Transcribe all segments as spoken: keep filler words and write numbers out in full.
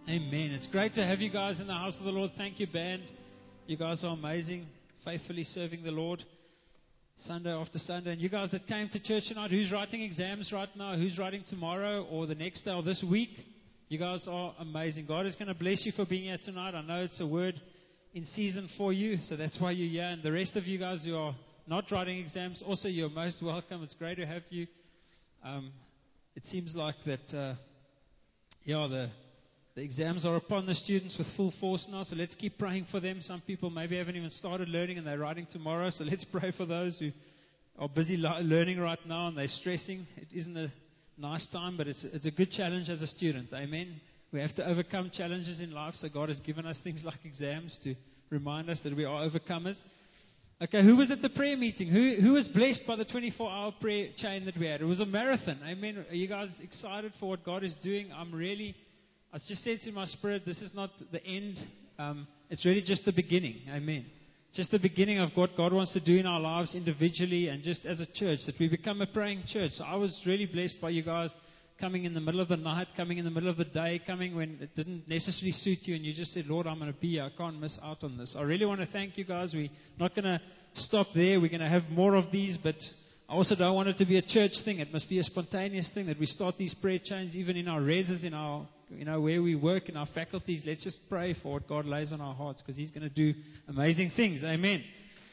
Amen. It's great to have you guys in the house of the Lord. Thank you, band. You guys are amazing, faithfully serving the Lord Sunday after Sunday. And you guys that came to church tonight, who's writing exams right now, who's writing tomorrow or the next day or this week, you guys are amazing. God is going to bless you for being here tonight. I know it's a word in season for you, so that's why you're here. And the rest of you guys who are not writing exams, also you're most welcome. It's great to have you. Um, it seems like that, uh, yeah, the... The exams are upon the students with full force now, so let's keep praying for them. Some people maybe haven't even started learning and they're writing tomorrow, so let's pray for those who are busy learning right now and they're stressing. It isn't a nice time, but it's, it's a good challenge as a student. Amen. We have to overcome challenges in life, so God has given us things like exams to remind us that we are overcomers. Okay, who was at the prayer meeting? Who, who was blessed by the twenty-four hour prayer chain that we had? It was a marathon. Amen. Are you guys excited for what God is doing? I'm really... I just said in my spirit, this is not the end. Um, it's really just the beginning. Amen. It's just the beginning of what God wants to do in our lives individually and just as a church, that we become a praying church. So I was really blessed by you guys coming in the middle of the night, coming in the middle of the day, coming when it didn't necessarily suit you, and you just said, Lord, I'm going to be here. I can't miss out on this. I really want to thank you guys. We're not going to stop there. We're going to have more of these, but I also don't want it to be a church thing. It must be a spontaneous thing that we start these prayer chains, even in our reses, in our, you know, where we work, in our faculties. Let's just pray for what God lays on our hearts, because He's going to do amazing things. Amen.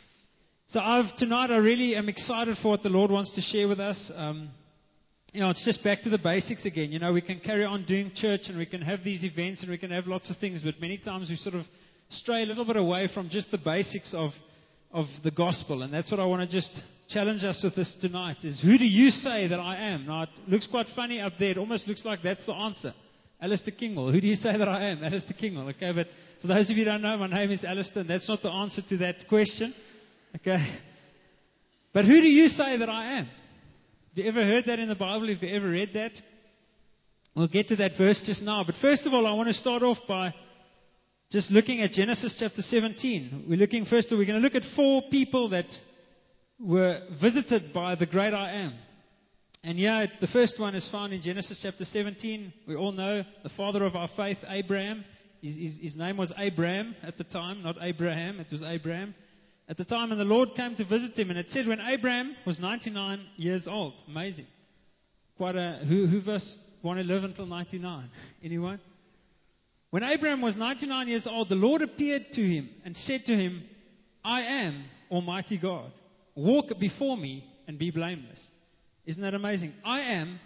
So I've, tonight I really am excited for what the Lord wants to share with us. Um, you know, it's just back to the basics again. You know, we can carry on doing church and we can have these events and we can have lots of things, but many times we sort of stray a little bit away from just the basics of of the gospel. And that's what I want to just challenge us with this tonight, is who do you say that I am? Now, it looks quite funny up there. It almost looks like that's the answer. Alistair Kingwell. Who do you say that I am? Alistair Kingwell. Okay, but for those of you who don't know, my name is Alistair, and that's not the answer to that question. Okay. But who do you say that I am? Have you ever heard that in the Bible? Have you ever read that? We'll get to that verse just now. But first of all, I want to start off by just looking at Genesis chapter seventeen. We're looking first, we're going to look at four people that were visited by the great I am. And yeah, the first one is found in Genesis chapter seventeen. We all know the father of our faith, Abraham. His, his, his name was Abraham at the time, not Abraham. It was Abraham at the time. And the Lord came to visit him. And it said when Abraham was ninety-nine years old. Amazing. Quite a, who, who of us want to live until ninety-nine? Anyone? When Abraham was ninety-nine years old, the Lord appeared to him and said to him, I am Almighty God. Walk before me and be blameless. Isn't that amazing? I am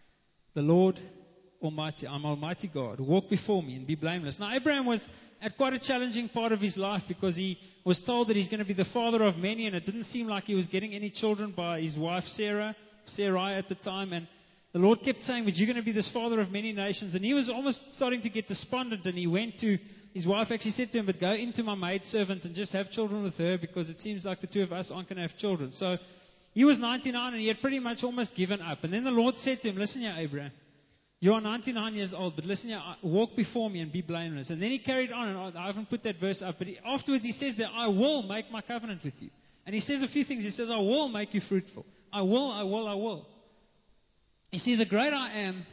the Lord Almighty. I'm Almighty God. Walk before me and be blameless. Now, Abraham was at quite a challenging part of his life because he was told that he's going to be the father of many, and it didn't seem like he was getting any children by his wife Sarah, Sarai at the time. And the Lord kept saying, but you're going to be this father of many nations. And he was almost starting to get despondent, and he went to, his wife actually said to him, but go into my maidservant and just have children with her, because it seems like the two of us aren't going to have children. So he was ninety-nine, and he had pretty much almost given up. And then the Lord said to him, listen here, Abraham, you are ninety-nine years old, but listen here, walk before me and be blameless. And then he carried on, and I haven't put that verse up, but he, afterwards he says that I will make my covenant with you. And he says a few things. He says, I will make you fruitful. I will, I will, I will. You see, the great I am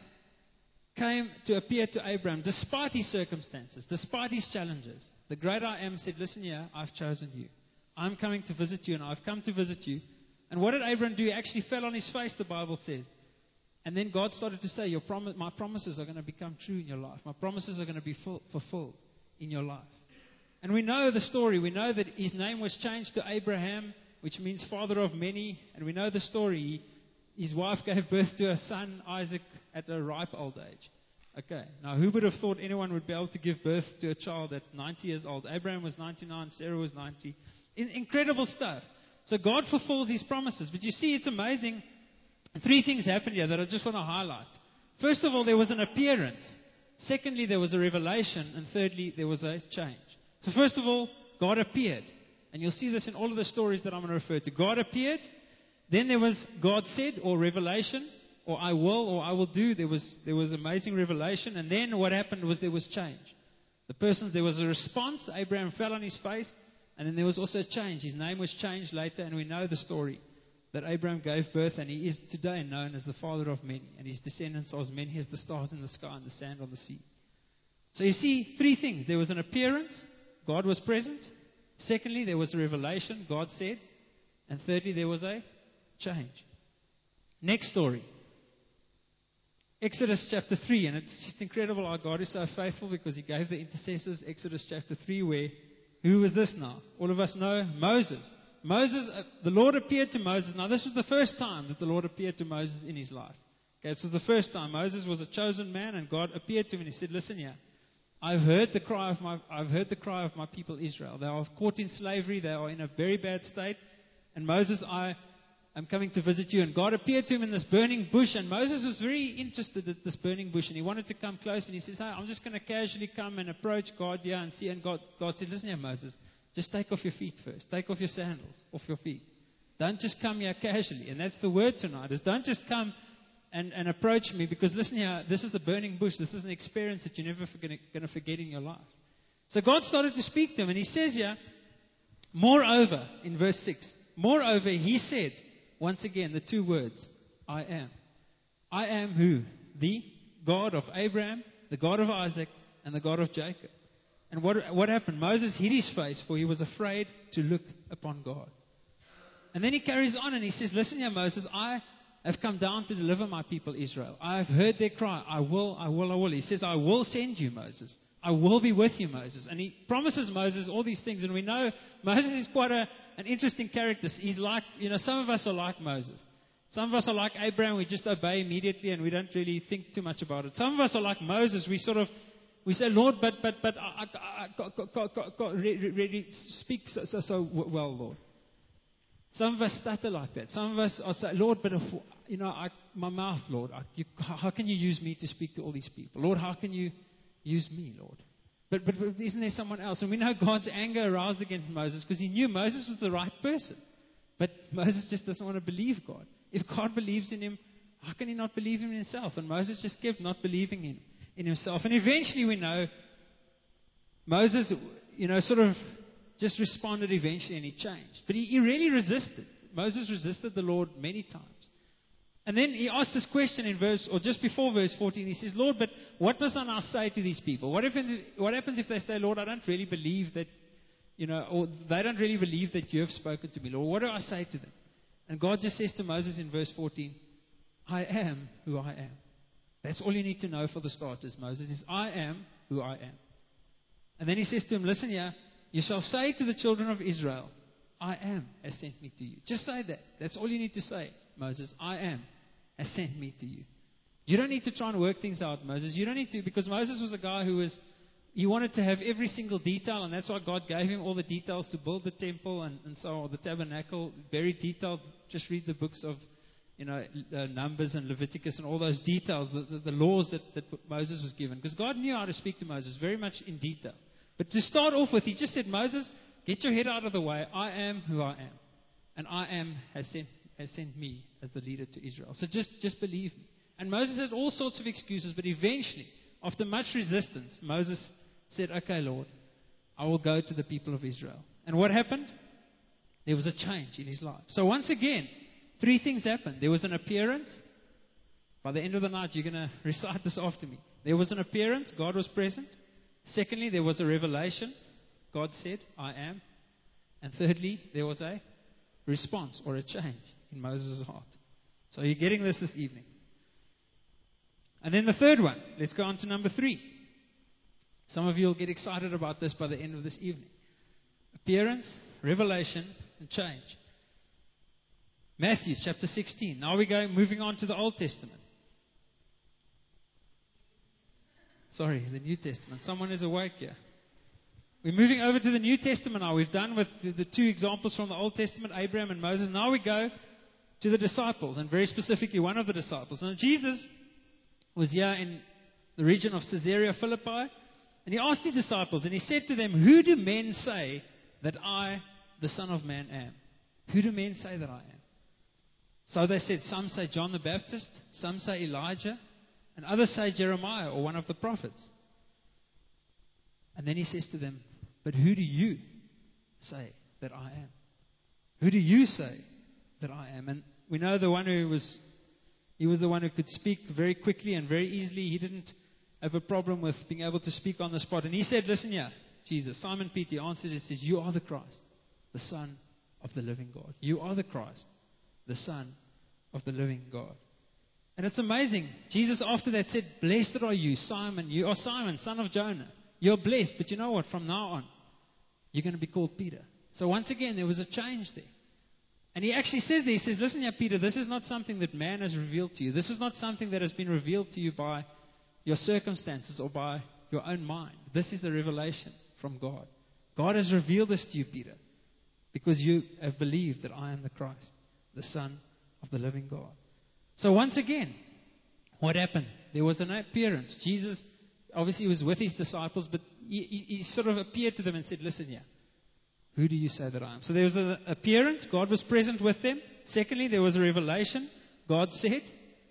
came to appear to Abraham despite his circumstances, despite his challenges. The great I am said, listen here, I've chosen you. I'm coming to visit you, and I've come to visit you. And what did Abraham do? He actually fell on his face, the Bible says. And then God started to say, Your prom- my promises are going to become true in your life. My promises are going to be full- fulfilled in your life. And we know the story. We know that his name was changed to Abraham, which means father of many. And we know the story. His wife gave birth to a son, Isaac, at a ripe old age. Okay, now who would have thought anyone would be able to give birth to a child at ninety years old? Abraham was ninety-nine, Sarah was ninety. In- incredible stuff. So God fulfills His promises. But you see, it's amazing. Three things happened here that I just want to highlight. First of all, there was an appearance. Secondly, there was a revelation. And thirdly, there was a change. So first of all, God appeared. And you'll see this in all of the stories that I'm going to refer to. God appeared. Then there was God said, or revelation, or I will, or I will do. There was there was amazing revelation. And then what happened was there was change. The person, there was a response. Abraham fell on his face. And then there was also a change. His name was changed later. And we know the story that Abraham gave birth. And he is today known as the father of many. And his descendants are as many as the stars in the sky and the sand on the sea. So you see three things. There was an appearance, God was present. Secondly, there was a revelation, God said. And thirdly, there was a change. Next story. Exodus chapter three, and it's just incredible how God is so faithful because He gave the intercessors. Exodus chapter three, where, who was this now? All of us know Moses. Moses, uh, the Lord appeared to Moses. Now this was the first time that the Lord appeared to Moses in his life. Okay, this was the first time. Moses was a chosen man, and God appeared to him and He said, listen here, I've heard the cry of my, I've heard the cry of my people Israel. They are caught in slavery. They are in a very bad state. And Moses, I am coming to visit you. And God appeared to him in this burning bush. And Moses was very interested in this burning bush. And he wanted to come close. And he says, hey, I'm just going to casually come and approach God here and see. And God, God said, listen here, Moses, just take off your feet first. Take off your sandals off your feet. Don't just come here casually. And that's the word tonight, is don't just come and, and approach me. Because listen here, this is a burning bush. This is an experience that you're never going to forget in your life. So God started to speak to him. And He says here, moreover, in verse six, moreover, He said, once again, the two words, I am. I am who? The God of Abraham, the God of Isaac, and the God of Jacob. And what, what happened? Moses hid his face, for he was afraid to look upon God. And then he carries on and he says, listen here, Moses, I have come down to deliver my people Israel. I have heard their cry. I will, I will, I will. He says, I will send you, Moses. I will be with you, Moses. And He promises Moses all these things. And we know Moses is quite a, an interesting character. He's like, you know, some of us are like Moses. Some of us are like Abraham. We just obey immediately and we don't really think too much about it. Some of us are like Moses. We sort of, we say, Lord, but, but, but, I, I, I, God, God, God, God, really speak so, so, so well, Lord. Some of us stutter like that. Some of us are say, Lord, but if, you know, I, my mouth, Lord, I, you, how can you use me to speak to all these people? Lord, how can you use me, Lord? But, but, but isn't there someone else? And we know God's anger aroused against Moses because He knew Moses was the right person. But Moses just doesn't want to believe God. If God believes in him, how can he not believe in himself? And Moses just kept not believing in, in himself. And eventually we know Moses, you know, sort of just responded eventually and he changed. But he, he really resisted. Moses resisted the Lord many times. And then he asked this question in verse, or just before verse fourteen, he says, Lord, but what must I now say to these people? What if, what happens if they say, Lord, I don't really believe that, you know, or they don't really believe that you have spoken to me, Lord. What do I say to them? And God just says to Moses in verse fourteen, I am who I am. That's all you need to know for the starters, Moses, is I am who I am. And then he says to him, listen here, you shall say to the children of Israel, I am has sent me to you. Just say that. That's all you need to say, Moses. I am has sent me to you. You don't need to try and work things out, Moses. You don't need to, because Moses was a guy who was, he wanted to have every single detail, and that's why God gave him all the details to build the temple and, and so on, the tabernacle, very detailed. Just read the books of, you know, uh, Numbers and Leviticus and all those details, the, the, the laws that, that Moses was given. Because God knew how to speak to Moses very much in detail. But to start off with, he just said, Moses, get your head out of the way. I am who I am. And I am has sent, has sent me as the leader to Israel. So just, just believe me. And Moses had all sorts of excuses, but eventually, after much resistance, Moses said, okay, Lord, I will go to the people of Israel. And what happened? There was a change in his life. So once again, three things happened. There was an appearance. By the end of the night, you're going to recite this after me. There was an appearance. God was present. Secondly, there was a revelation. God said, I am. And thirdly, there was a response or a change in Moses' heart. So you're getting this this evening. And then the third one. Let's go on to number three. Some of you will get excited about this by the end of this evening. Appearance, revelation, and change. Matthew chapter sixteen. Now we're going, moving on to the Old Testament. Sorry, the New Testament. Someone is awake here. We're moving over to the New Testament now. We've done with the, the two examples from the Old Testament, Abraham and Moses. Now we go to the disciples, and very specifically one of the disciples. Now Jesus was here in the region of Caesarea Philippi, and he asked his disciples, and he said to them, who do men say that I, the Son of Man, am? Who do men say that I am? So they said, some say John the Baptist, some say Elijah, and others say Jeremiah or one of the prophets. And then he says to them, but who do you say that I am? Who do you say that I am? And we know the one who was, he was the one who could speak very quickly and very easily. He didn't have a problem with being able to speak on the spot. And he said, listen here, Jesus, Simon Peter answered and says, you are the Christ, the Son of the living God. You are the Christ, the Son of the living God. And it's amazing. Jesus after that said, blessed are you, Simon. You are Simon, son of Jonah. You're blessed. But you know what? From now on, you're going to be called Peter. So once again, there was a change there. And he actually says there, he says, listen here, Peter, this is not something that man has revealed to you. This is not something that has been revealed to you by your circumstances or by your own mind. This is a revelation from God. God has revealed this to you, Peter, because you have believed that I am the Christ, the Son of the living God. So once again, what happened? There was an appearance. Jesus, obviously, was with his disciples, but he, he, he sort of appeared to them and said, listen here, who do you say that I am? So there was an appearance. God was present with them. Secondly, there was a revelation. God said.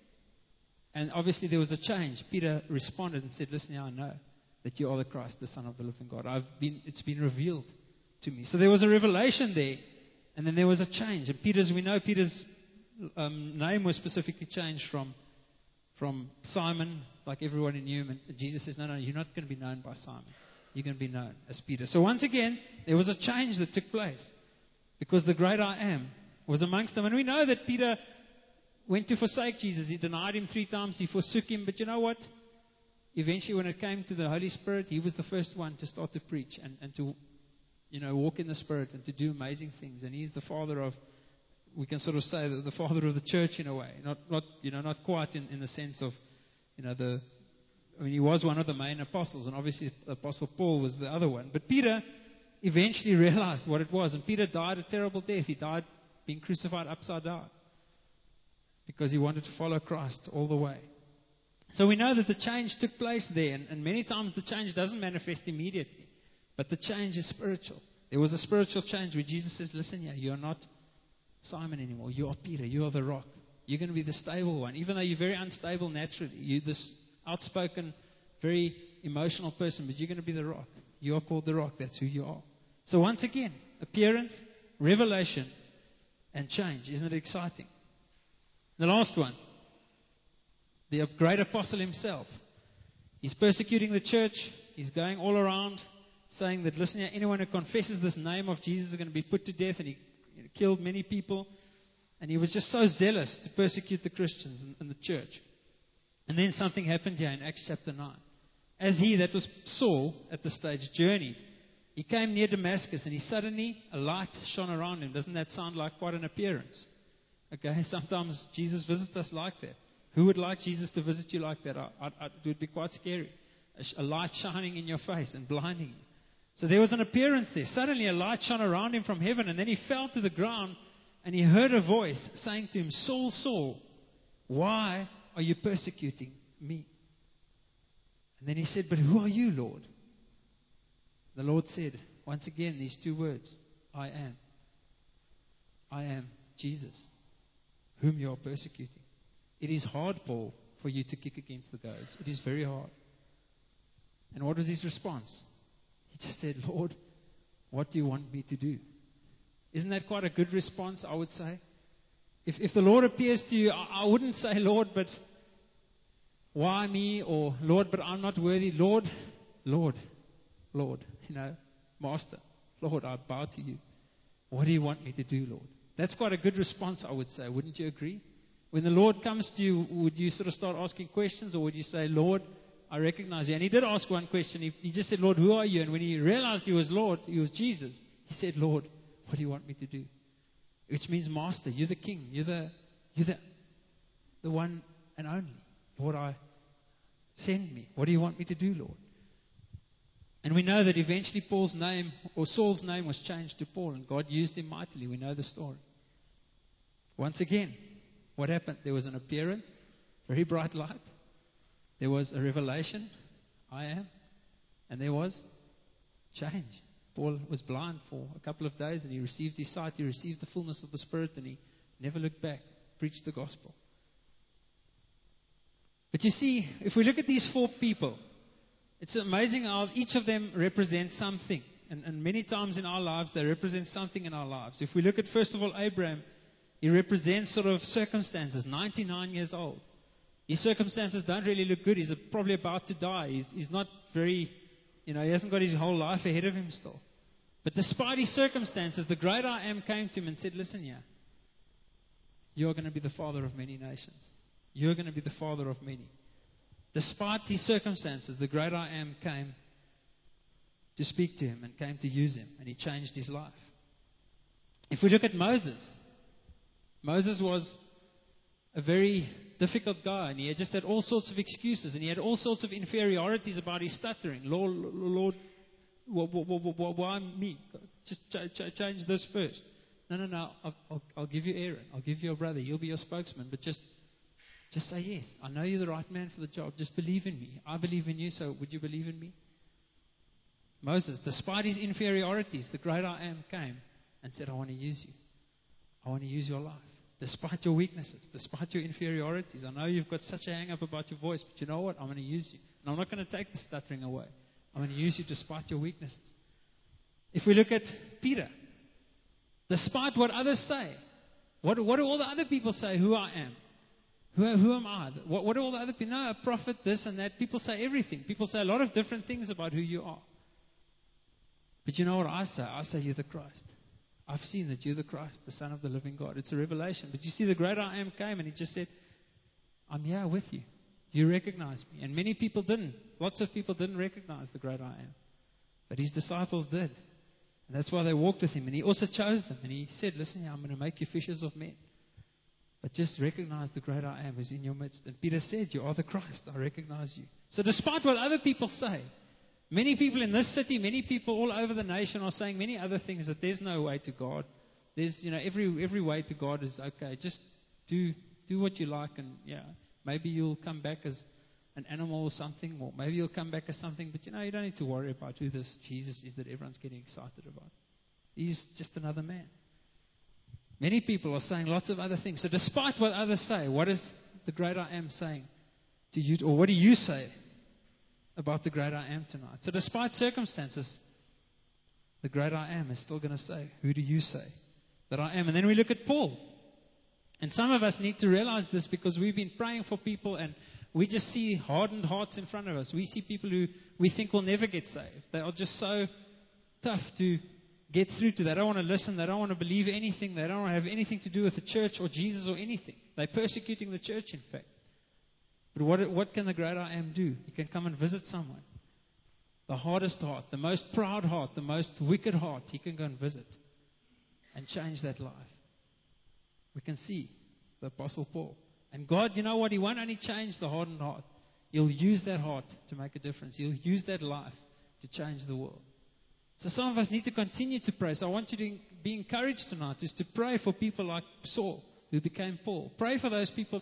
And obviously, there was a change. Peter responded and said, listen here, I know that you are the Christ, the Son of the living God. I've been, it's been revealed to me. So there was a revelation there. And then there was a change. And Peter's, we know Peter's um, name was specifically changed from, from Simon, like everyone knew him. And Jesus says, no, no, you're not going to be known by Simon. You're going to be known as Peter. So once again, there was a change that took place. Because the great I am was amongst them. And we know that Peter went to forsake Jesus. He denied him three times. He forsook him. But you know what? Eventually, when it came to the Holy Spirit, he was the first one to start to preach and, and to, you know, walk in the Spirit and to do amazing things. And he's the father of, we can sort of say, the, the father of the church in a way. Not, not you know, not quite in, in the sense of, you know, the, I mean, he was one of the main apostles. And obviously, Apostle Paul was the other one. But Peter eventually realized what it was. And Peter died a terrible death. He died being crucified upside down, because he wanted to follow Christ all the way. So we know that the change took place there. And, and many times the change doesn't manifest immediately. But the change is spiritual. There was a spiritual change where Jesus says, listen here, you're not Simon anymore. You are Peter. You are the rock. You're going to be the stable one. Even though you're very unstable naturally. You're this outspoken, very emotional person. But you're going to be the rock. You are called the rock. That's who you are. So once again, appearance, revelation, and change. Isn't it exciting? The last one, the great apostle himself. He's persecuting the church. He's going all around saying that, listen here, anyone who confesses this name of Jesus is going to be put to death. And he killed many people. And he was just so zealous to persecute the Christians in, in the church. And then something happened here in Acts chapter nine. As he, that was Saul at the stage, journeyed, he came near Damascus, and he suddenly, a light shone around him. Doesn't that sound like quite an appearance? Okay, sometimes Jesus visits us like that. Who would like Jesus to visit you like that? I, I, I, it would be quite scary. A, a light shining in your face and blinding you. So there was an appearance there. Suddenly a light shone around him from heaven, and then he fell to the ground, and he heard a voice saying to him, Saul, Saul, why are you persecuting me? And then he said, but who are you, Lord? The Lord said, once again, these two words, I am. I am Jesus, whom you are persecuting. It is hard, Paul, for you to kick against the goads. It is very hard. And what was his response? He just said, Lord, what do you want me to do? Isn't that quite a good response, I would say? If, if the Lord appears to you, I, I wouldn't say, Lord, but why me? Or, Lord, but I'm not worthy. Lord, Lord, Lord, you know, Master, Lord, I bow to you. What do you want me to do, Lord? That's quite a good response, I would say. Wouldn't you agree? When the Lord comes to you, would you sort of start asking questions, or would you say, Lord, I recognize you? And he did ask one question. He, he just said, Lord, who are you? And when he realized he was Lord, he was Jesus, he said, Lord, what do you want me to do? Which means, Master, you're the King. You're the, you're the, the one and only. Lord, I send me. What do you want me to do, Lord? And we know that eventually Paul's name, or Saul's name, was changed to Paul, and God used him mightily. We know the story. Once again, what happened? There was an appearance, very bright light. There was a revelation, I am. And there was change. Paul was blind for a couple of days, and he received his sight. He received the fullness of the Spirit, and he never looked back. Preached the gospel. But you see, if we look at these four people, it's amazing how each of them represents something. And, and many times in our lives, they represent something in our lives. If we look at, first of all, Abraham, he represents sort of circumstances, ninety-nine years old. His circumstances don't really look good. He's probably about to die. He's, he's not very, you know, he hasn't got his whole life ahead of him still. But despite his circumstances, the great I Am came to him and said, listen here, you're going to be the father of many nations. You're going to be the father of many. Despite his circumstances, the great I Am came to speak to him and came to use him, and he changed his life. If we look at Moses, Moses was a very difficult guy, and he had just had all sorts of excuses, and he had all sorts of inferiorities about his stuttering. Lord, Lord, why me? Just ch- ch- change this first. No, no, no. I'll, I'll, I'll give you Aaron. I'll give you your brother. He'll be your spokesman. But just, just say yes. I know you're the right man for the job. Just believe in me. I believe in you. So would you believe in me? Moses, despite his inferiorities, the great I Am came and said, I want to use you. I want to use your life. Despite your weaknesses, despite your inferiorities. I know you've got such a hang-up about your voice, but you know what? I'm going to use you. And I'm not going to take the stuttering away. I'm going to use you despite your weaknesses. If we look at Peter, despite what others say, what, what do all the other people say who I am? Who, who am I? What, what do all the other people know? A prophet, this and that. People say everything. People say a lot of different things about who you are. But you know what I say? I say you're the Christ. I've seen that you're the Christ, the Son of the living God. It's a revelation. But you see, the great I Am came and he just said, I'm here with you. Do you recognize me? And many people didn't. Lots of people didn't recognize the great I Am. But his disciples did. And that's why they walked with him. And he also chose them. And he said, listen, I'm going to make you fishers of men. But just recognize the great I Am is in your midst. And Peter said, you are the Christ. I recognize you. So despite what other people say, many people in this city, many people all over the nation are saying many other things, that there's no way to God. There's, you know, every every way to God is okay. Just do do what you like, and yeah, maybe you'll come back as an animal or something, or maybe you'll come back as something. But you know, you don't need to worry about who this Jesus is that everyone's getting excited about. He's just another man. Many people are saying lots of other things. So despite what others say, what is the great I Am saying to you, or what do you say about the great I Am tonight? So despite circumstances, the great I Am is still going to say, who do you say that I am? And then we look at Paul. And some of us need to realize this, because we've been praying for people and we just see hardened hearts in front of us. We see people who we think will never get saved. They are just so tough to get through to. They don't want to listen. They don't want to believe anything. They don't want to have anything to do with the church or Jesus or anything. They're persecuting the church, in fact. But what, what can the great I Am do? He can come and visit someone. The hardest heart, the most proud heart, the most wicked heart, he can go and visit and change that life. We can see the Apostle Paul. And God, you know what? He won't only change the hardened heart. He'll use that heart to make a difference. He'll use that life to change the world. So some of us need to continue to pray. So I want you to be encouraged tonight, is to pray for people like Saul, who became Paul. Pray for those people.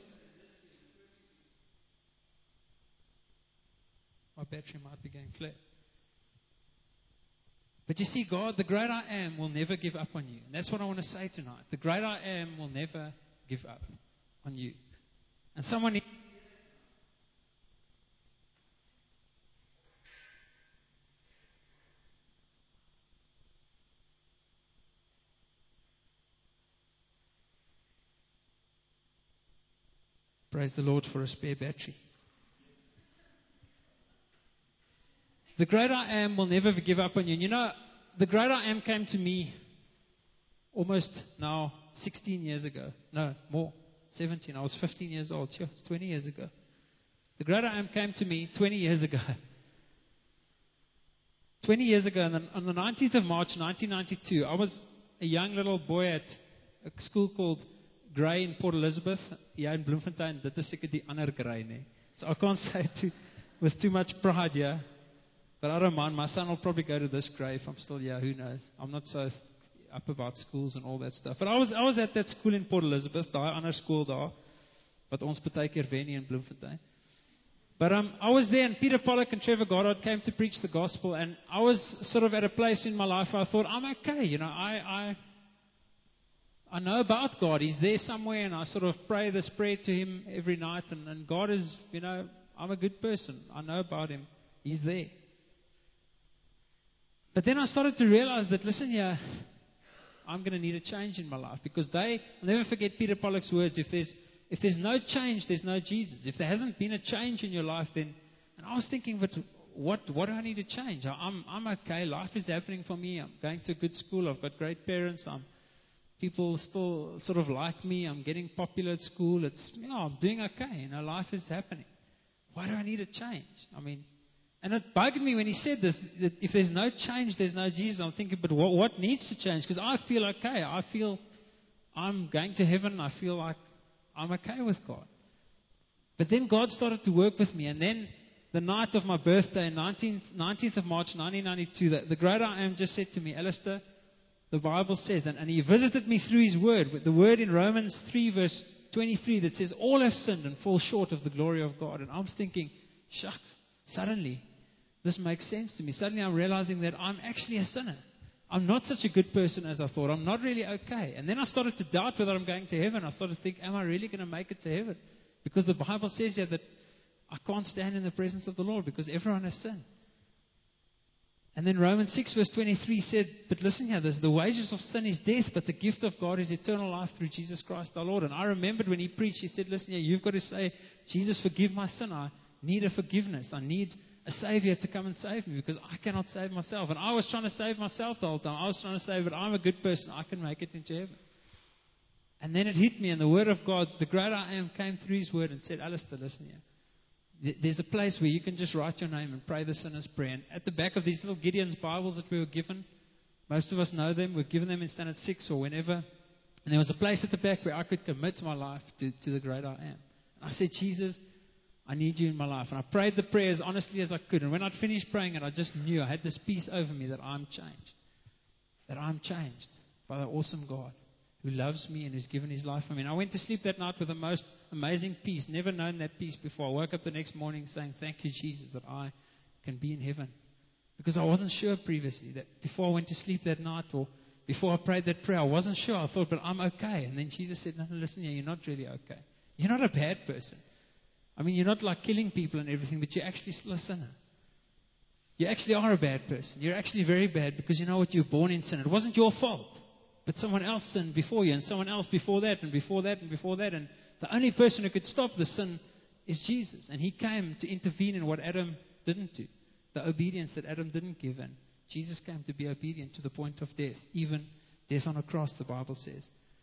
My battery might be going flat. But you see, God, the great I Am will never give up on you. And that's what I want to say tonight. The great I Am will never give up on you. And someone needs... Praise the Lord for a spare battery. The great I Am will never give up on you. And you know, the great I Am came to me almost now sixteen years ago. No, more. seventeen. I was fifteen years old. Sure, it's twenty years ago. The great I Am came to me twenty years ago. twenty years ago, and on the nineteenth of March, nineteen ninety-two, I was a young little boy at a school called Grey in Port Elizabeth. Yeah, in Bloemfontein. Dit is seker die ander Grey, nee. So I can't say it too, with too much pride, yeah. But I don't mind. My son will probably go to this grave. I'm still here. Who knows? I'm not so up about schools and all that stuff. But I was I was at that school in Port Elizabeth, daai ander skool daar, wat ons baie keer wen in Bloemfontein. But um, I was there, and Peter Pollock and Trevor Goddard came to preach the gospel, and I was sort of at a place in my life where I thought, I'm okay. You know, I I I know about God. He's there somewhere, and I sort of pray this prayer to Him every night, and, and God is, you know, I'm a good person. I know about Him. He's there. But then I started to realize that, listen here, I'm going to need a change in my life, because they, I'll never forget Peter Pollock's words, if there's if there's no change, there's no Jesus. If there hasn't been a change in your life, then, and I was thinking, but what, what do I need to change? I'm, I'm okay. Life is happening for me. I'm going to a good school. I've got great parents. I'm, people still sort of like me. I'm getting popular at school. It's, you know, I'm doing okay. You know, life is happening. Why do I need a change? I mean, and it bugged me when he said this, that if there's no change, there's no Jesus. I'm thinking, but what, what needs to change? Because I feel okay. I feel I'm going to heaven. I feel like I'm okay with God. But then God started to work with me. And then the night of my birthday, nineteenth, nineteenth of March, nineteen ninety-two, the, the great I am just said to me, Alistair, the Bible says, and, and he visited me through his word, with the word in Romans three verse twenty-three that says, all have sinned and fall short of the glory of God. And I'm thinking, shucks, suddenly this makes sense to me. Suddenly I'm realizing that I'm actually a sinner. I'm not such a good person as I thought. I'm not really okay. And then I started to doubt whether I'm going to heaven. I started to think, am I really going to make it to heaven? Because the Bible says here that I can't stand in the presence of the Lord because everyone has sinned. And then Romans six verse twenty-three said, but listen here, this, the wages of sin is death, but the gift of God is eternal life through Jesus Christ our Lord. And I remembered when he preached, he said, listen here, you've got to say, Jesus, forgive my sin. I need a forgiveness. I need a Savior to come and save me because I cannot save myself. And I was trying to save myself the whole time. I was trying to say, but I'm a good person. I can make it into heaven. And then it hit me, and the Word of God, the great I am, came through His Word and said, Alistair, listen here. There's a place where you can just write your name and pray the sinner's prayer. And at the back of these little Gideon's Bibles that we were given, most of us know them. We've given them in Standard six or whenever. And there was a place at the back where I could commit my life to, to the great I am. And I said, Jesus, I need you in my life. And I prayed the prayer as honestly as I could. And when I'd finished praying it, I just knew I had this peace over me that I'm changed. That I'm changed by the awesome God who loves me and who's given His life for me. And I went to sleep that night with the most amazing peace. Never known that peace before. I woke up the next morning saying, thank you, Jesus, that I can be in heaven. Because I wasn't sure previously that before I went to sleep that night or before I prayed that prayer, I wasn't sure. I thought, but I'm okay. And then Jesus said, no, no, listen here, you're not really okay. You're not a bad person. I mean, you're not like killing people and everything, but you're actually still a sinner. You actually are a bad person. You're actually very bad because you know what? You're born in sin. It wasn't your fault. But someone else sinned before you, and someone else before that, and before that, and before that. And the only person who could stop the sin is Jesus. And He came to intervene in what Adam didn't do. The obedience that Adam didn't give in. Jesus came to be obedient to the point of death. Even death on a cross, the Bible says.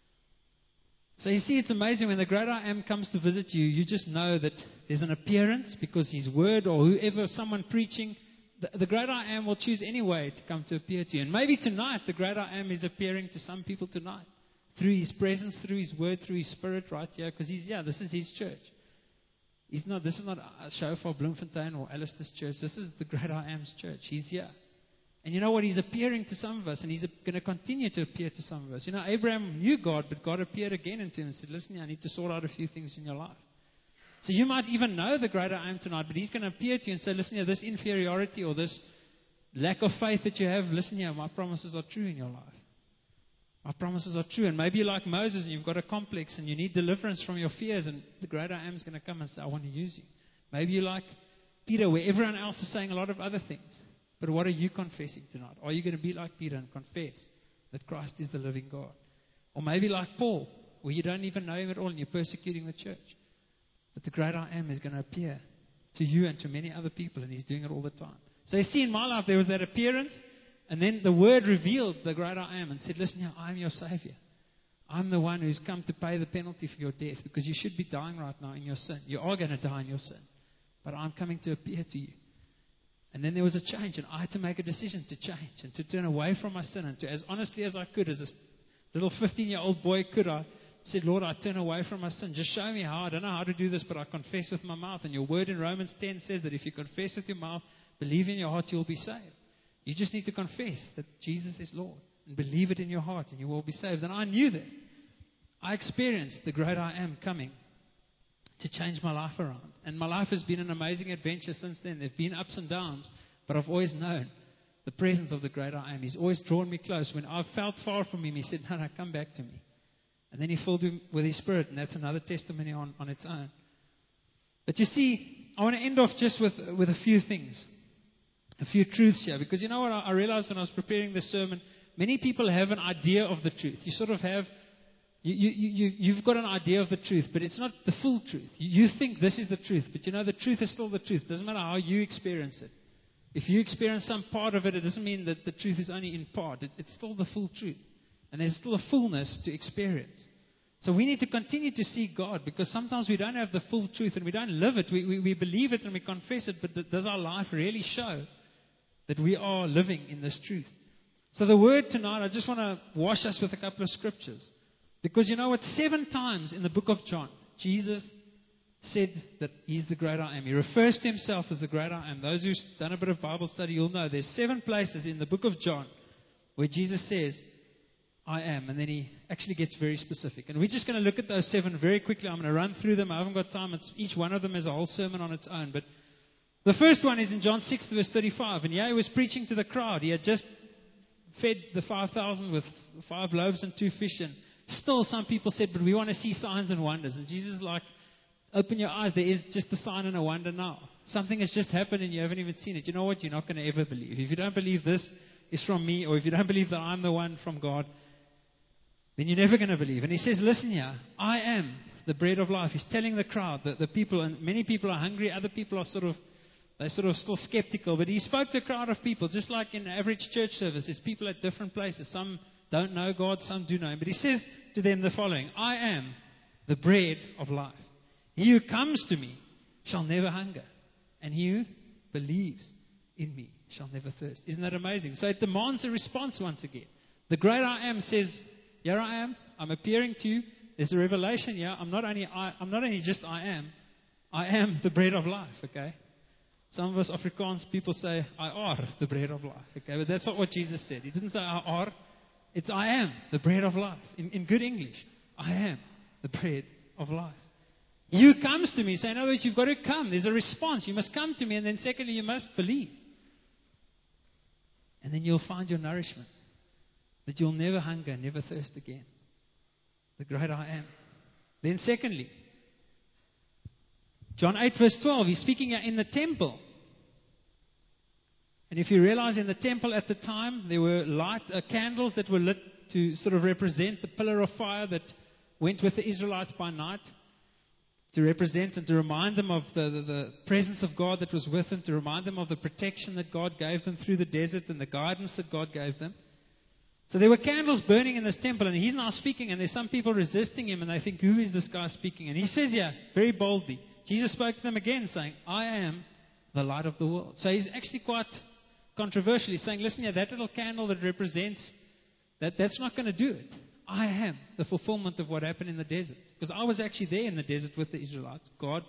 So you see, it's amazing when the great I am comes to visit you, you just know that there's an appearance because His word or whoever, someone preaching, the, the great I am will choose any way to come to appear to you. And maybe tonight, the great I am is appearing to some people tonight. Through His presence, through His word, through His Spirit right here. Because He's, yeah, this is His church. He's not, this is not a show for Bloemfontein or Alistair's church. This is the great I am's church. He's here. And you know what? He's appearing to some of us, and He's going to continue to appear to some of us. You know, Abraham knew God, but God appeared again unto him and said, listen, I need to sort out a few things in your life. So you might even know the greater I am tonight, but He's going to appear to you and say, listen here, this inferiority or this lack of faith that you have, listen here, my promises are true in your life. My promises are true. And maybe you're like Moses and you've got a complex and you need deliverance from your fears, and the greater I am is going to come and say, I want to use you. Maybe you're like Peter, where everyone else is saying a lot of other things. But what are you confessing tonight? Are you going to be like Peter and confess that Christ is the living God? Or maybe like Paul, where you don't even know him at all and you're persecuting the church. But the great I am is going to appear to you and to many other people, and He's doing it all the time. So you see, in my life, there was that appearance, and then the Word revealed the great I am and said, listen here, I'm your Savior. I'm the one who's come to pay the penalty for your death, because you should be dying right now in your sin. You are going to die in your sin. But I'm coming to appear to you. And then there was a change, and I had to make a decision to change and to turn away from my sin. And to, as honestly as I could, as a little fifteen-year-old boy could, I said, Lord, I turn away from my sin. Just show me how. I don't know how to do this, but I confess with my mouth. And your word in Romans ten says that if you confess with your mouth, believe in your heart, you will be saved. You just need to confess that Jesus is Lord and believe it in your heart, and you will be saved. And I knew that. I experienced the great I am coming to change my life around. And my life has been an amazing adventure since then. There have been ups and downs, but I've always known the presence of the great I am. He's always drawn me close. When I've felt far from Him, He said, no, no, come back to me. And then He filled me with His Spirit, and that's another testimony on, on its own. But you see, I want to end off just with, with a few things, a few truths here. Because you know what I, I realized when I was preparing this sermon, many people have an idea of the truth. You sort of have You, you, you, you've got an idea of the truth, but it's not the full truth. You, you think this is the truth, but you know the truth is still the truth. It doesn't matter how you experience it. If you experience some part of it, it doesn't mean that the truth is only in part. It, it's still the full truth. And there's still a fullness to experience. So we need to continue to seek God, because sometimes we don't have the full truth and we don't live it. We, we, we believe it and we confess it, but does our life really show that we are living in this truth? So the word tonight, I just want to wash us with a couple of scriptures. Because you know what? Seven times in the book of John, Jesus said that He's the great I am. He refers to Himself as the great I am. Those who've done a bit of Bible study, you'll know there's seven places in the book of John where Jesus says, I am. And then He actually gets very specific. And we're just going to look at those seven very quickly. I'm going to run through them. I haven't got time. It's, each one of them is a whole sermon on its own. But the first one is in John six, verse thirty-five. And yeah, He was preaching to the crowd. He had just fed the five thousand with five loaves and two fish. And still some people said, but we want to see signs and wonders. And Jesus is like, open your eyes. There is just a sign and a wonder now. Something has just happened and you haven't even seen it. You know what? You're not going to ever believe. If you don't believe this is from me, or if you don't believe that I'm the one from God, then you're never going to believe. And He says, listen here, I am the bread of life. He's telling the crowd that the people, and many people are hungry, other people are sort of, they're sort of still skeptical. But He spoke to a crowd of people, just like in average church service. There's people at different places. Some don't know God, some do know Him. But He says to them the following, I am the bread of life. He who comes to me shall never hunger, and he who believes in me shall never thirst. Isn't that amazing? So it demands a response once again. The great I am says, here I am, I'm appearing to you. There's a revelation here. I'm not only I, I'm not only just I am, I am the bread of life, okay? Some of us Afrikaans people say, I are the bread of life, okay? But that's not what Jesus said. He didn't say I are. It's I am the bread of life. In, in good English, I am the bread of life. You comes to me. So in other words, you've got to come. There's a response. You must come to me. And then secondly, you must believe. And then you'll find your nourishment. That you'll never hunger, never thirst again. The great I am. Then secondly, John eight verse twelve, He's speaking in the temple. And if you realize in the temple at the time, there were light uh, candles that were lit to sort of represent the pillar of fire that went with the Israelites by night. To represent and to remind them of the, the, the presence of God that was with them, to remind them of the protection that God gave them through the desert and the guidance that God gave them. So there were candles burning in this temple, and He's now speaking, and there's some people resisting Him, and they think, who is this guy speaking? And He says, yeah, very boldly, Jesus spoke to them again, saying, I am the light of the world. So He's actually quite controversial. He's saying, listen, yeah, that little candle that represents, that that's not going to do it. I am the fulfillment of what happened in the desert. Because I was actually there in the desert with the Israelites. God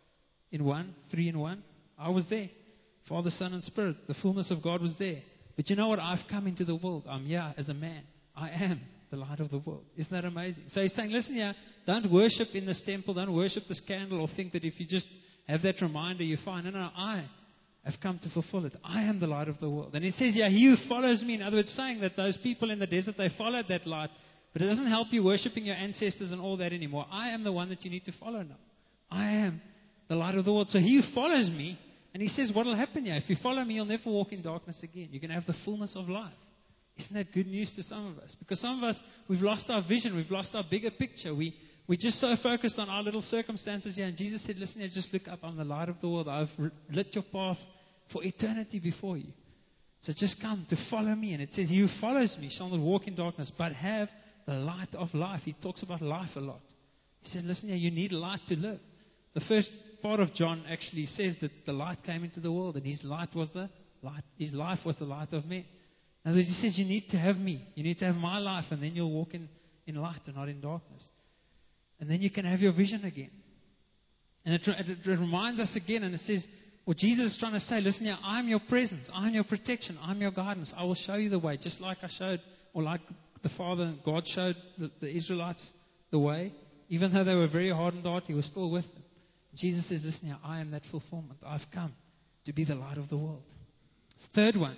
in one, three in one. I was there. Father, Son, and Spirit. The fullness of God was there. But you know what? I've come into the world. I'm here as a man. I am the light of the world. Isn't that amazing? So He's saying, listen here, don't worship in this temple. Don't worship this candle or think that if you just have that reminder, you're fine. No, no, I have come to fulfill it. I am the light of the world. And it says, yeah, he who follows me. In other words, saying that those people in the desert, they followed that light. But it doesn't help you worshiping your ancestors and all that anymore. I am the one that you need to follow now. I am the light of the world. So he who follows me, and He says, what will happen here? If you follow me, you'll never walk in darkness again. You're going to have the fullness of life. Isn't that good news to some of us? Because some of us, we've lost our vision. We've lost our bigger picture. We, we're just so focused on our little circumstances here. And Jesus said, listen here, just look up. I'm the light of the world. I've lit your path for eternity before you. So just come to follow me. And it says, he who follows me shall not walk in darkness, but have the light of life. He talks about life a lot. He said, listen here, you need light to live. The first part of John actually says that the light came into the world, and His light was the light. His life was the light of men. In other words, He says, you need to have me. You need to have my life, and then you'll walk in, in light and not in darkness. And then you can have your vision again. And it, it, it reminds us again, and it says, well, Jesus is trying to say, listen here, I'm your presence. I'm your protection. I'm your guidance. I will show you the way, just like I showed, or like the Father and God showed the, the Israelites the way. Even though they were very hardened heart, He was still with them. Jesus says, listen here, I am that fulfillment. I've come to be the light of the world. Third one,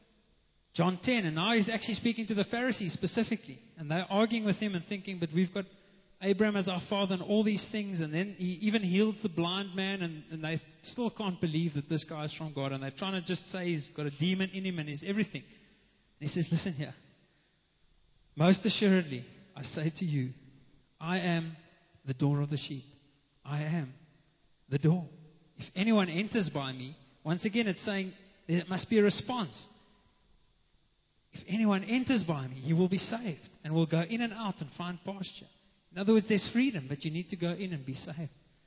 John ten. And now He's actually speaking to the Pharisees specifically. And they're arguing with Him and thinking, but we've got Abraham as our father and all these things. And then He even heals the blind man. And, and they still can't believe that this guy is from God. And they're trying to just say he's got a demon in him and he's everything. And He says, listen here. Most assuredly, I say to you, I am the door of the sheep. I am the door. If anyone enters by me, once again it's saying there must be a response. If anyone enters by me, he will be saved and will go in and out and find pasture. In other words, there's freedom, but you need to go in and be saved.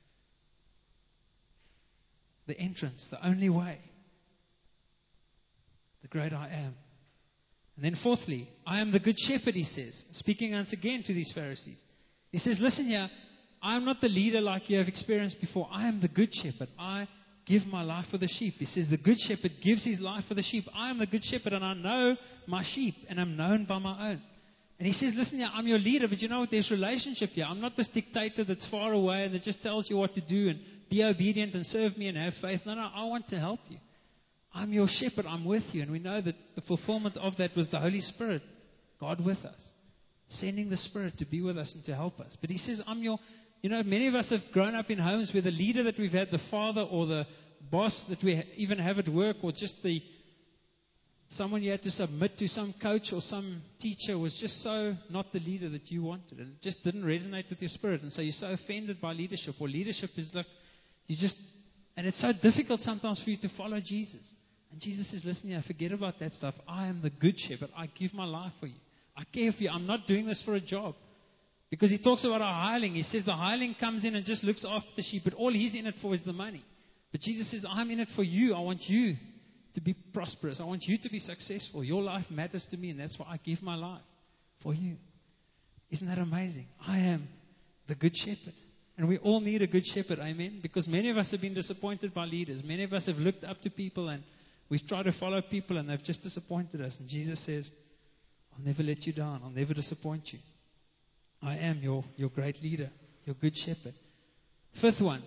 The entrance, the only way. The great I am. And then fourthly, I am the good shepherd, he says, speaking once again to these Pharisees. He says, listen here, I am not the leader like you have experienced before. I am the good shepherd. I give my life for the sheep. He says the good shepherd gives his life for the sheep. I am the good shepherd and I know my sheep and I'm known by my own. And he says, listen here, I'm your leader, but you know what, there's relationship here. I'm not this dictator that's far away and that just tells you what to do and be obedient and serve me and have faith. No, no, I want to help you. I'm your shepherd, I'm with you. And we know that the fulfillment of that was the Holy Spirit, God with us, sending the Spirit to be with us and to help us. But he says, I'm your, you know, many of us have grown up in homes where the leader that we've had, the father or the boss that we even have at work, or just the someone you had to submit to, some coach or some teacher, was just so not the leader that you wanted. And it just didn't resonate with your spirit. And so you're so offended by leadership. Or leadership is like, you just, and it's so difficult sometimes for you to follow Jesus. And Jesus says, listen here, forget about that stuff. I am the good shepherd. I give my life for you. I care for you. I'm not doing this for a job. Because he talks about a hireling. He says the hireling comes in and just looks after the sheep, but all he's in it for is the money. But Jesus says, I'm in it for you. I want you to be prosperous. I want you to be successful. Your life matters to me, and that's why I give my life for you. Isn't that amazing? I am the good shepherd. And we all need a good shepherd, amen? Because many of us have been disappointed by leaders. Many of us have looked up to people and we've tried to follow people and they've just disappointed us. And Jesus says, I'll never let you down. I'll never disappoint you. I am your, your great leader, your good shepherd. Fifth one.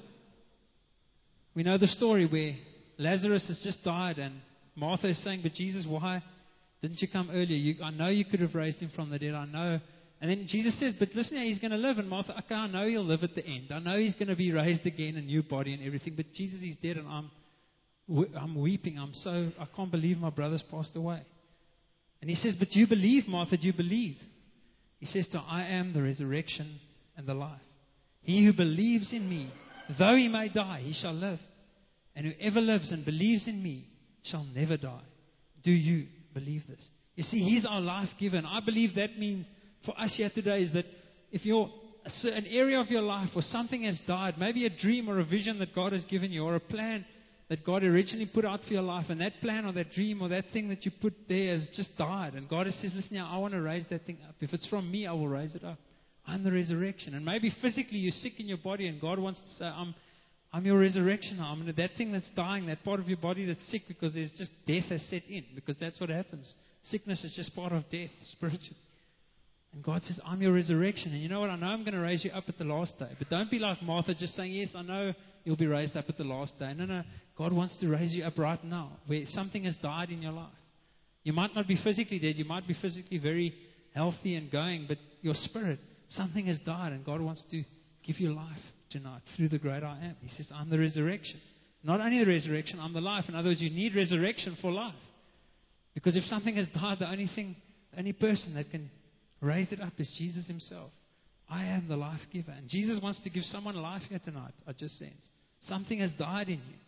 We know the story where Lazarus has just died and Martha is saying, but Jesus, why didn't you come earlier? You, I know you could have raised him from the dead. I know. And then Jesus says, but listen, he's going to live. And Martha, okay, I know he'll live at the end. I know he's going to be raised again, a new body and everything. But Jesus, he's dead and I'm, I'm weeping. I'm so, I can't believe my brother's passed away. And he says, but you believe, Martha, do you believe? He says to her, I am the resurrection and the life. He who believes in me, though he may die, he shall live. And whoever lives and believes in me shall never die. Do you believe this? You see, he's our life giver. And I believe that means for us here today is that if you're an area of your life or something has died, maybe a dream or a vision that God has given you or a plan that God originally put out for your life, and that plan or that dream or that thing that you put there has just died. And God says, listen now, I want to raise that thing up. If it's from me, I will raise it up. I'm the resurrection. And maybe physically you're sick in your body and God wants to say, I'm I'm your resurrection. I'm that thing that's dying, that part of your body that's sick because there's just death has set in. Because that's what happens. Sickness is just part of death, spiritually. And God says, I'm your resurrection. And you know what? I know I'm going to raise you up at the last day. But don't be like Martha just saying, yes, I know you'll be raised up at the last day. No, no. God wants to raise you up right now where something has died in your life. You might not be physically dead. You might be physically very healthy and going. But your spirit, something has died. And God wants to give you life tonight through the great I am. He says, I'm the resurrection. Not only the resurrection, I'm the life. In other words, you need resurrection for life. Because if something has died, the only thing, the only person that can raise it up is Jesus himself. I am the life giver. And Jesus wants to give someone life here tonight, I just sense. Something has died in you.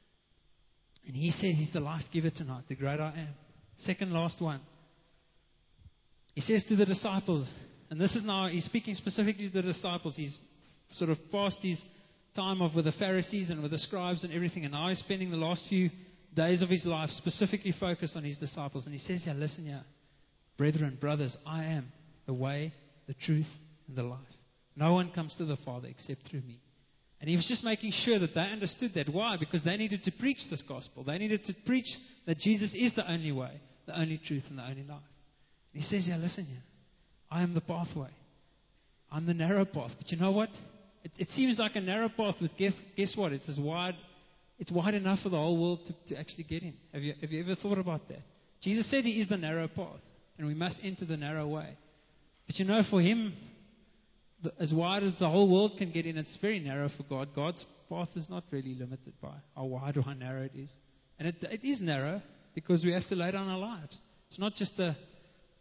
And he says he's the life giver tonight, the great I am. Second last one. He says to the disciples, and this is now, he's speaking specifically to the disciples. He's sort of past his time of with the Pharisees and with the scribes and everything. And now he's spending the last few days of his life specifically focused on his disciples. And he says, yeah, listen here, brethren, brothers, I am the way, the truth, and the life. No one comes to the Father except through me. And he was just making sure that they understood that. Why? Because they needed to preach this gospel. They needed to preach that Jesus is the only way, the only truth, and the only life. And he says, yeah, listen here, I am the pathway. I'm the narrow path. But you know what? It, it seems like a narrow path, but guess, guess what? It's as wide, it's wide enough for the whole world to, to actually get in. Have you, have you ever thought about that? Jesus said he is the narrow path, and we must enter the narrow way. But you know, for him, the, as wide as the whole world can get in, it's very narrow for God. God's path is not really limited by how wide or how narrow it is. And it, it is narrow because we have to lay down our lives. It's not just a,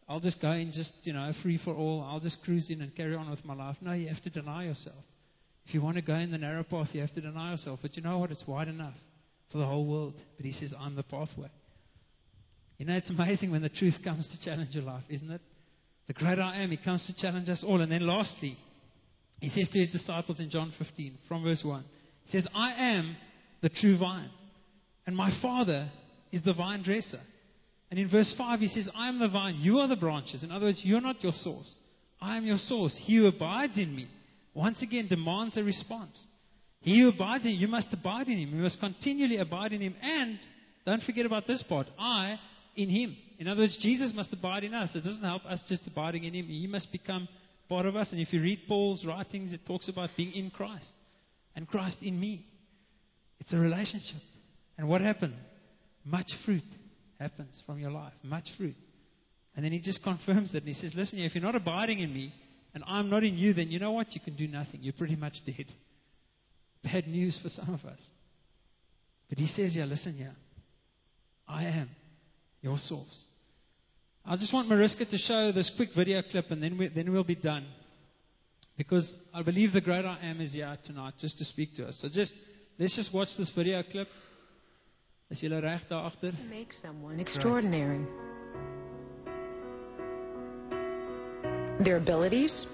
I'll just go in just, you know, free for all. I'll just cruise in and carry on with my life. No, you have to deny yourself. If you want to go in the narrow path, you have to deny yourself. But you know what? It's wide enough for the whole world. But he says, I'm the pathway. You know, it's amazing when the truth comes to challenge your life, isn't it? The great I am, he comes to challenge us all. And then lastly, he says to his disciples in John fifteen, from verse one, he says, I am the true vine, and my Father is the vine dresser. And in verse five, he says, I am the vine, you are the branches. In other words, you're not your source. I am your source. He who abides in me, once again, demands a response. He who abides in him, you must abide in him. You must continually abide in him. And don't forget about this part, I in him. In other words, Jesus must abide in us. It doesn't help us just abiding in him. He must become part of us. And if you read Paul's writings, it talks about being in Christ and Christ in me. It's a relationship. And what happens? Much fruit happens from your life. Much fruit. And then he just confirms that. And he says, listen, if you're not abiding in me and I'm not in you, then you know what? You can do nothing. You're pretty much dead. Bad news for some of us. But he says here, listen here. I am your source. I just want Mariska to show this quick video clip, and then, we, then we'll be done. Because I believe the great I am is here tonight just to speak to us. So just let's just watch this video clip. Is julle reg daar agter? Make someone extraordinary. Right. Their abilities,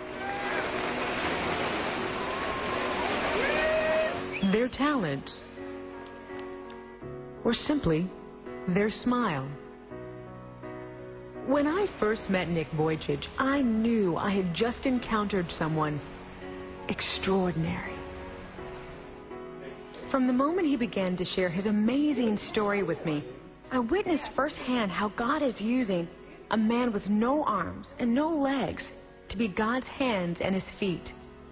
their talents, or simply their smile. When I first met Nick Vujicic, I knew I had just encountered someone extraordinary. From the moment he began to share his amazing story with me, I witnessed firsthand how God is using a man with no arms and no legs to be God's hands and his feet.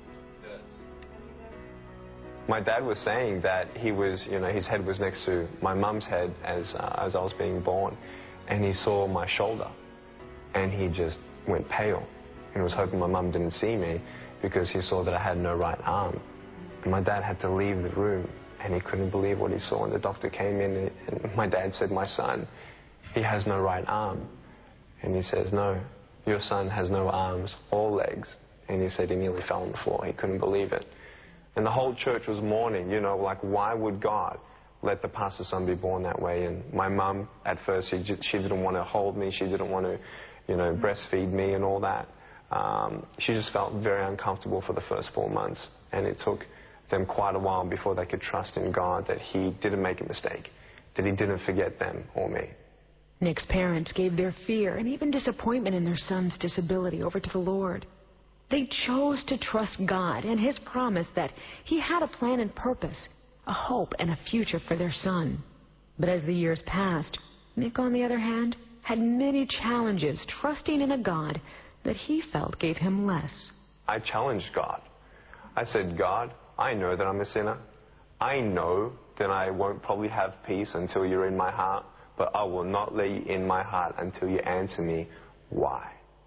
My dad was saying that he was, you know, his head was next to my mum's head as, uh, as I was being born, and he saw my shoulder, and he just went pale, and was hoping my mum didn't see me because he saw that I had no right arm. And my dad had to leave the room, and he couldn't believe what he saw, and the doctor came in, and my dad said, my son, he has no right arm. And he says, no, your son has no arms or legs. And he said he nearly fell on the floor. He couldn't believe it. And the whole church was mourning, you know, like, why would God let the pastor's son be born that way? And my mum, at first, she, she didn't want to hold me. She didn't want to, you know, breastfeed me and all that. Um, she just felt very uncomfortable for the first four months. And it took them quite a while before they could trust in God that he didn't make a mistake, that he didn't forget them or me. Nick's parents gave their fear and even disappointment in their son's disability over to the Lord. They chose to trust God and his promise that he had a plan and purpose, a hope and a future for their son. But as the years passed, Nick, on the other hand, had many challenges trusting in a God that he felt gave him less. I challenged God. I said, God, I know that I'm a sinner. I know that I won't probably have peace until you're in my heart, but I will not let you in my heart until you answer me, why?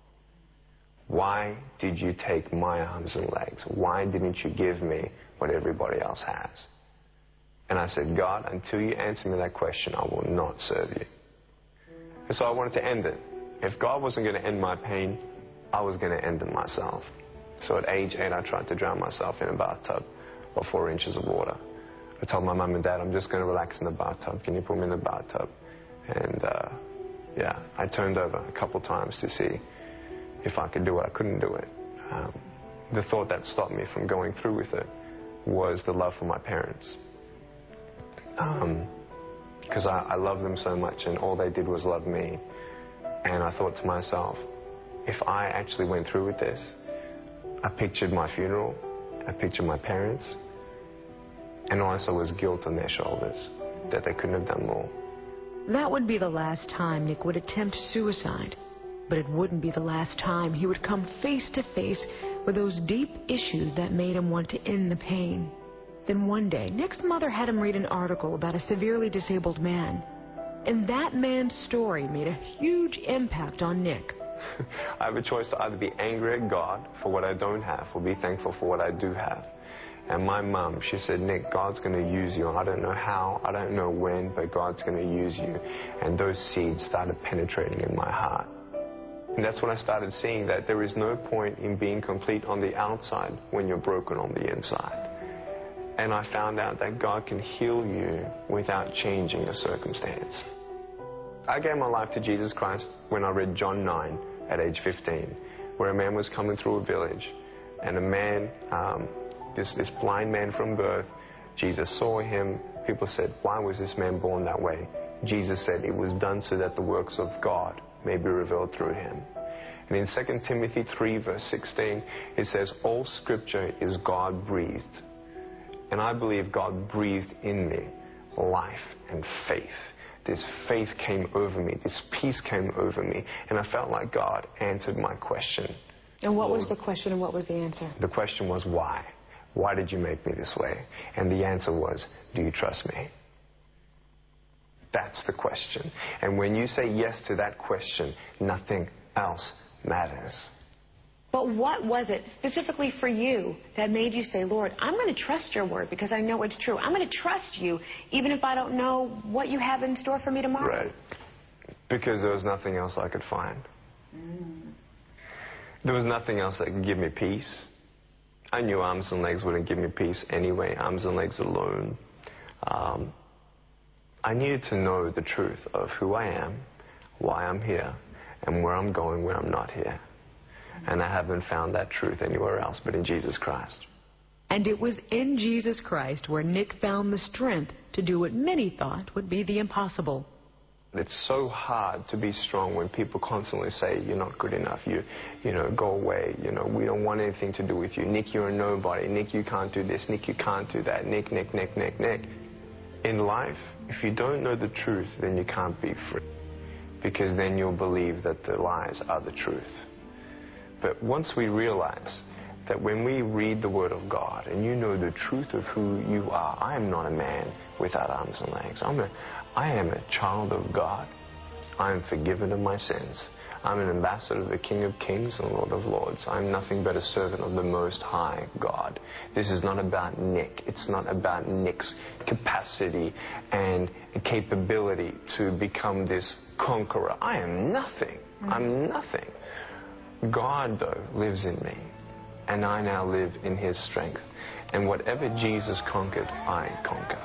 Why did you take my arms and legs? Why didn't you give me what everybody else has? And I said, God, until you answer me that question, I will not serve you. And so I wanted to end it. If God wasn't going to end my pain, I was going to end it myself. So at age eight, I tried to drown myself in a bathtub of four inches of water. I told my mum and dad, I'm just going to relax in the bathtub. Can you put me in the bathtub? And, uh, yeah, I turned over a couple times to see if I could do it. I couldn't do it. Um, the thought that stopped me from going through with it was the love for my parents. Because um, I, I love them so much, and all they did was love me. And I thought to myself, if I actually went through with this, I pictured my funeral, I pictured my parents, and all I saw was guilt on their shoulders, that they couldn't have done more. That would be the last time Nick would attempt suicide. But it wouldn't be the last time he would come face to face with those deep issues that made him want to end the pain. Then one day, Nick's mother had him read an article about a severely disabled man. And that man's story made a huge impact on Nick. I have a choice to either be angry at God for what I don't have or be thankful for what I do have. And my mum, she said, Nick, God's going to use you. I don't know how, I don't know when, but God's going to use you. And those seeds started penetrating in my heart. And that's when I started seeing that there is no point in being complete on the outside when you're broken on the inside. And I found out that God can heal you without changing your circumstance. I gave my life to Jesus Christ when I read John nine at age fifteen, where a man was coming through a village, and a man, um, this, this blind man from birth, Jesus saw him. People said, why was this man born that way? Jesus said, it was done so that the works of God may be revealed through him. And in Second Timothy three, verse sixteen, it says, all scripture is God-breathed. And I believe God breathed in me life and faith. This faith came over me. This peace came over me. And I felt like God answered my question. And what was the question and what was the answer? The question was, why? Why did you make me this way? And the answer was, do you trust me? That's the question. And when you say yes to that question, nothing else matters. But what was it specifically for you that made you say, Lord, I'm going to trust your word because I know it's true. I'm going to trust you even if I don't know what you have in store for me tomorrow? Right. Because there was nothing else I could find. Mm. There was nothing else that could give me peace. I knew arms and legs wouldn't give me peace anyway, arms and legs alone. Um, I needed to know the truth of who I am, why I'm here, and where I'm going when I'm not here. And I haven't found that truth anywhere else but in Jesus Christ. And it was in Jesus Christ where Nick found the strength to do what many thought would be the impossible. It's so hard to be strong when people constantly say, you're not good enough, you, you know, go away, you know, we don't want anything to do with you. Nick, you're a nobody. Nick, you can't do this. Nick, you can't do that. Nick, Nick, Nick, Nick, Nick. In life, if you don't know the truth, then you can't be free. Because then you'll believe that the lies are the truth. But once we realize that when we read the Word of God and you know the truth of who you are, I am not a man without arms and legs. I'm a, I am a child of God. I am forgiven of my sins. I'm an ambassador of the King of Kings and Lord of Lords. I'm nothing but a servant of the Most High God. This is not about Nick. It's not about Nick's capacity and capability to become this conqueror. I am nothing. I'm nothing. God, though, lives in me, and I now live in His strength. And whatever Jesus conquered, I conquer.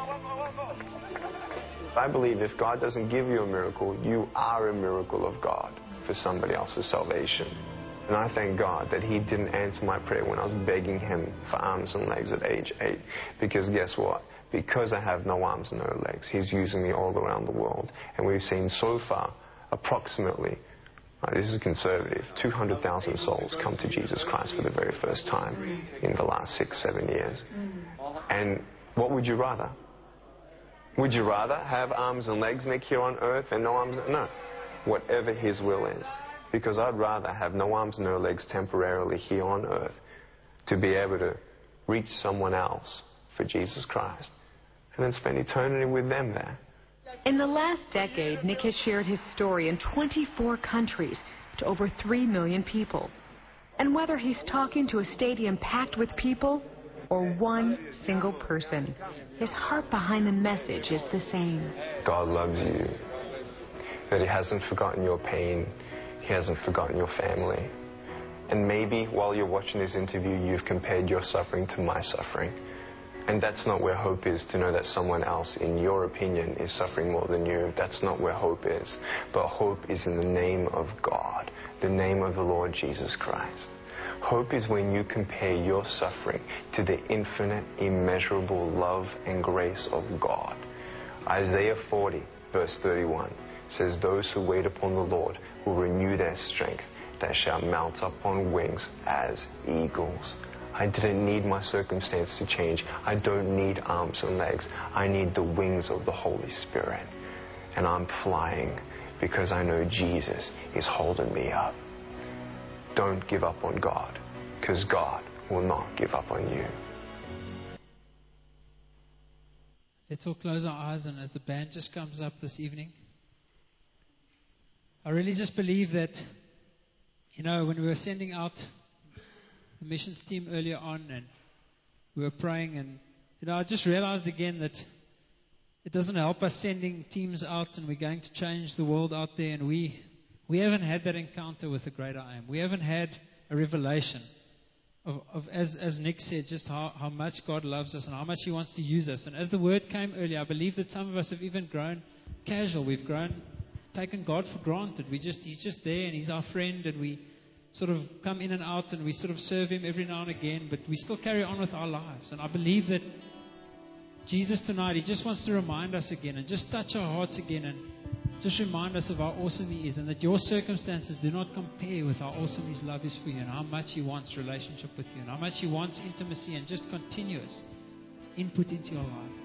I believe if God doesn't give you a miracle, you are a miracle of God for somebody else's salvation. And I thank God that He didn't answer my prayer when I was begging Him for arms and legs at age eight. Because guess what? Because I have no arms and no legs, He's using me all around the world. And we've seen so far, approximately, Uh, this is conservative, two hundred thousand souls come to Jesus Christ for the very first time in the last six, seven years. And what would you rather? Would you rather have arms and legs, Nick, here on earth and no arms? No. Whatever His will is. Because I'd rather have no arms, no legs temporarily here on earth to be able to reach someone else for Jesus Christ and then spend eternity with them there. In the last decade, Nick has shared his story in twenty-four countries to over three million people. And whether he's talking to a stadium packed with people or one single person, his heart behind the message is the same. God loves you. That He hasn't forgotten your pain. He hasn't forgotten your family. And maybe while you're watching this interview, you've compared your suffering to my suffering. And that's not where hope is, to know that someone else, in your opinion, is suffering more than you. That's not where hope is. But hope is in the name of God, the name of the Lord Jesus Christ. Hope is when you compare your suffering to the infinite, immeasurable love and grace of God. Isaiah forty, verse thirty-one, says, those who wait upon the Lord will renew their strength. They shall mount up on wings as eagles. I didn't need my circumstance to change. I don't need arms and legs. I need the wings of the Holy Spirit. And I'm flying because I know Jesus is holding me up. Don't give up on God, because God will not give up on you. Let's all close our eyes, and as the band just comes up this evening, I really just believe that, you know, when we were sending out the missions team earlier on, and we were praying, and you know, I just realized again that it doesn't help us sending teams out and we're going to change the world out there, and we we haven't had that encounter with the great I Am. We haven't had a revelation of, of as, as Nick said, just how, how much God loves us and how much He wants to use us. And as the word came earlier, I believe that some of us have even grown casual. We've grown, taken God for granted. We just He's just there and He's our friend, and we sort of come in and out and we sort of serve Him every now and again, but we still carry on with our lives. And I believe that Jesus tonight, He just wants to remind us again and just touch our hearts again and just remind us of how awesome He is, and that your circumstances do not compare with how awesome His love is for you and how much He wants relationship with you and how much He wants intimacy and just continuous input into your life.